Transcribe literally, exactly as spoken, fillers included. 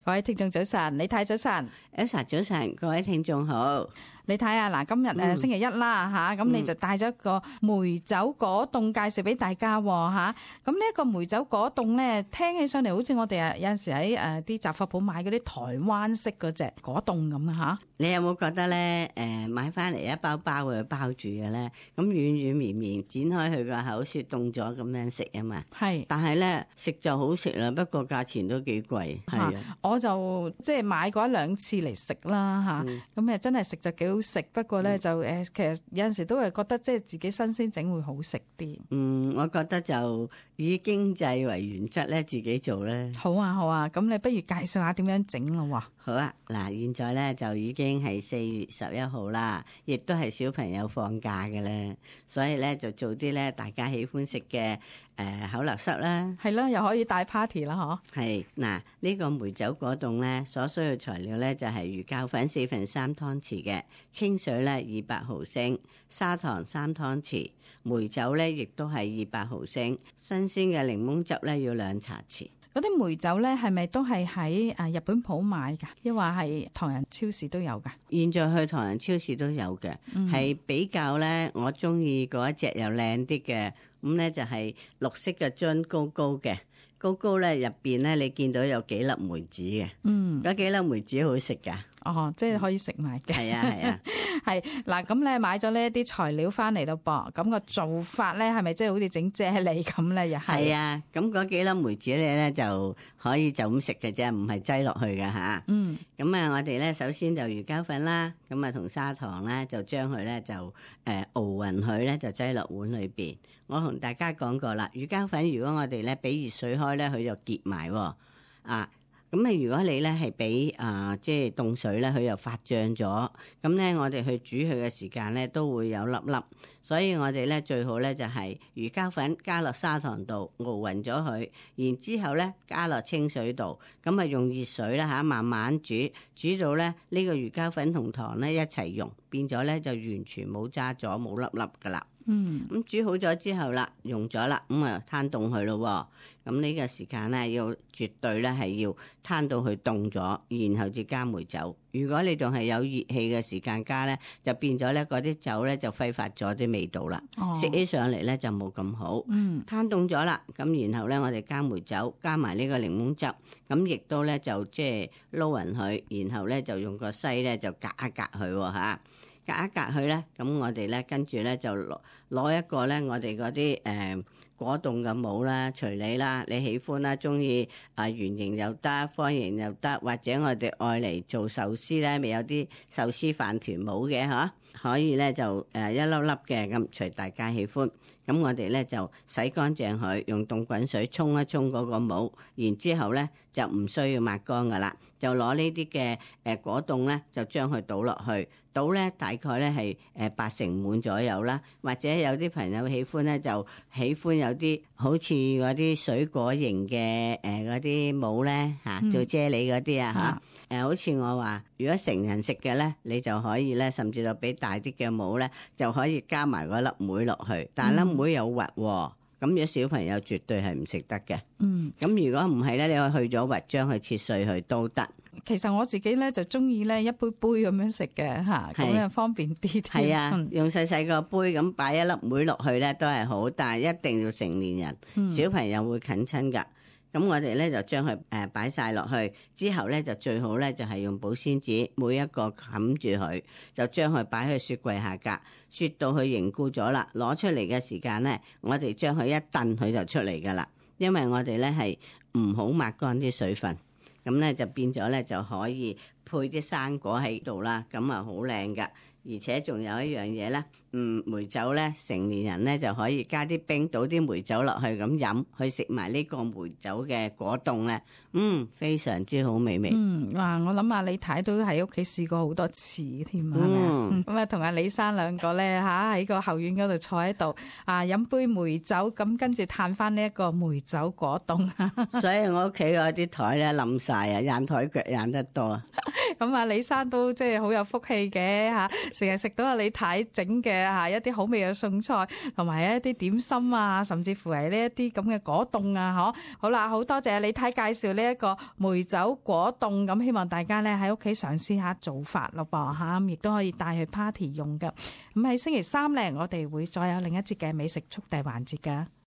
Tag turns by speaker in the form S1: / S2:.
S1: 各位聽眾早晨，李太早晨
S2: Elsa 早晨，各位聽眾好。
S1: 李太啊，嗱，今日誒星期一啦吓，咁、嗯、你就帶咗一個梅酒果凍介紹俾大家吓。咁呢一個梅酒果凍咧，聽起上嚟好似我哋啊有陣時喺誒啲雜貨鋪買嗰啲台灣式嗰隻果凍咁啊吓。
S2: 你有冇覺得咧？誒，買翻嚟一包包佢包住嘅咧，咁軟軟綿綿，剪開佢個口雪凍咗咁樣食啊嘛。係，但係咧食就好食啦，不過價錢都幾貴。係啊，
S1: 我就即係買過一兩次嚟食啦吓。咁誒、嗯、真係食就幾好食，不過咧就誒，其實有陣時都係覺得即係自己新鮮整會好食啲。
S2: 嗯，我覺得就以經濟為原則咧，自己做咧。
S1: 好啊，好啊，咁你不如介紹下點樣整咯喎？
S2: 好啊，嗱，現在咧就已經係四月十一號啦，亦都係小朋友放假嘅咧，所以咧就做啲咧大家喜歡食嘅誒口立濕啦，係
S1: 啦，又可以帶 party 啦，嗬。
S2: 係嗱，呢個梅酒果凍咧，所需要材料咧就係魚膠粉四分三湯匙嘅，清水咧二百毫升，砂糖三湯匙，梅酒咧亦都係二百毫升，新鮮嘅檸檬汁咧要兩茶匙。
S1: 嗰啲梅酒咧，係咪都係喺誒日本鋪買噶？抑或係唐人超市都有噶？
S2: 現在去唐人超市都有嘅，係、嗯、比較咧，我中意嗰一隻又靚啲嘅，咁咧就係綠色嘅樽，高高嘅，高高咧入邊咧，你見到有幾粒梅子嘅，嗯，嗰幾粒梅子好食噶。
S1: 哦，即係可以食埋嘅。係啊，係啊，係嗱，咁咧買咗呢一啲材料翻嚟咯噃，咁個做法咧係咪即係好似整啫喱咁咧？又係。係啊，咁嗰幾粒梅子咧咧就可以就咁食嘅啫，唔係擠落去嘅吓。嗯。咁啊，我哋咧首先就魚膠粉啦，咁啊同砂糖咧就將佢咧就誒熬勻佢咧就擠落碗裏邊。我同大家講過啦，魚膠粉如果我哋咧俾熱水開咧，佢就結埋喎啊。咁啊，如果你咧係俾啊即係凍水咧，佢又發脹咗，咁咧我哋去煮佢嘅時間咧都會有粒粒，所以我哋咧最好咧就係魚膠粉加落砂糖度熬勻咗佢，然之後咧加落清水度，咁啊用熱水啦吓慢慢煮，煮到咧呢個魚膠粉同糖咧一齊溶，變咗咧就完全冇渣咗冇粒粒噶啦。嗯，咁煮好咗之後啦，溶咗啦，咁啊攤凍佢咯。咁呢個時間咧要絕對咧係要攤到佢凍咗，然後至加梅酒。如果你仲係有熱氣嘅時間加咧，就變咗咧嗰啲酒咧就揮發咗啲味道啦。哦，食起上嚟咧就冇咁好。嗯，攤凍咗啦，咁然後咧我哋加梅酒，加埋呢個檸檬汁，咁亦都咧就即係撈勻佢，然後咧就用個篩咧就隔一隔佢吓。隔一隔佢咧，咁我哋咧跟住咧就攞攞一個咧，我哋嗰啲誒果凍嘅帽啦，隨你啦，你喜歡啦，中意啊圓形又得，方形又得，或者我哋愛嚟做壽司咧，咪有啲壽司飯團帽嘅吓，可以咧就誒一粒粒嘅咁，隨大家喜歡。咁我哋咧就洗乾淨佢，用凍滾水沖一沖嗰個帽，然之後咧就唔需要抹乾噶啦，就攞呢啲嘅誒果凍咧，就將佢倒落去，倒咧大概咧係誒八成滿左右啦，或者有啲朋友喜歡咧就喜歡有啲好似嗰啲水果型嘅誒嗰啲帽咧吓，做啫喱嗰啲啊吓，誒好似我話，如果成人食嘅咧，你就可以咧，甚至到俾大啲嘅帽咧，就可以加埋嗰粒梅落去，但係粒梅有核，咁如果小朋友絕對係唔食得嘅。嗯，咁如果唔係咧，你可以去咗核，將佢切碎去都得。 其實我自己咧就中意咧一杯杯咁樣食嘅吓，咁樣方便啲。
S2: 係啊，嗯、用細細個杯咁擺一粒梅落去咧都係好，但係一定要成年人，嗯、小朋友會近親噶。咁我哋咧就將佢誒擺晒落去，之後咧就最好咧就係用保鮮紙每一個冚住佢，就將佢擺喺雪櫃下格，雪到佢凝固咗啦，攞出嚟嘅時間咧，我哋將佢一燉佢就出嚟噶啦，因為我哋咧係唔好抹乾啲水分，咁咧就變咗咧就可以配啲生果喺度啦，咁啊好靚噶。而且仲有一樣嘢咧，嗯，梅酒咧，成年人咧就可以加啲冰，倒啲梅酒落去咁飲，去食埋呢個梅酒嘅果凍咧，嗯，非常之好美味。
S1: 嗯，哇！我諗下李太都喺屋企試過好多次添，係咪啊？咁啊，同阿李生兩個咧吓喺個後院嗰度坐喺度啊，飲杯梅酒，咁跟住嘆翻呢一個梅酒果凍。
S2: 所以我屋企嗰啲台咧冧晒啊，硬台腳硬得多。
S1: 咁啊，李生都即係好有福氣嘅嚇，成日食到阿李太整嘅嚇一啲好味嘅餸菜，同埋一啲點心啊，甚至乎係呢一啲咁嘅果凍啊，嗬。好啦，好多謝李太介紹呢一個梅酒果凍，咁希望大家咧喺屋企嘗試下做法咯噃嚇，亦都可以帶去 party 用噶。咁喺星期三咧，我哋會再有另一節嘅美食速遞環節噶。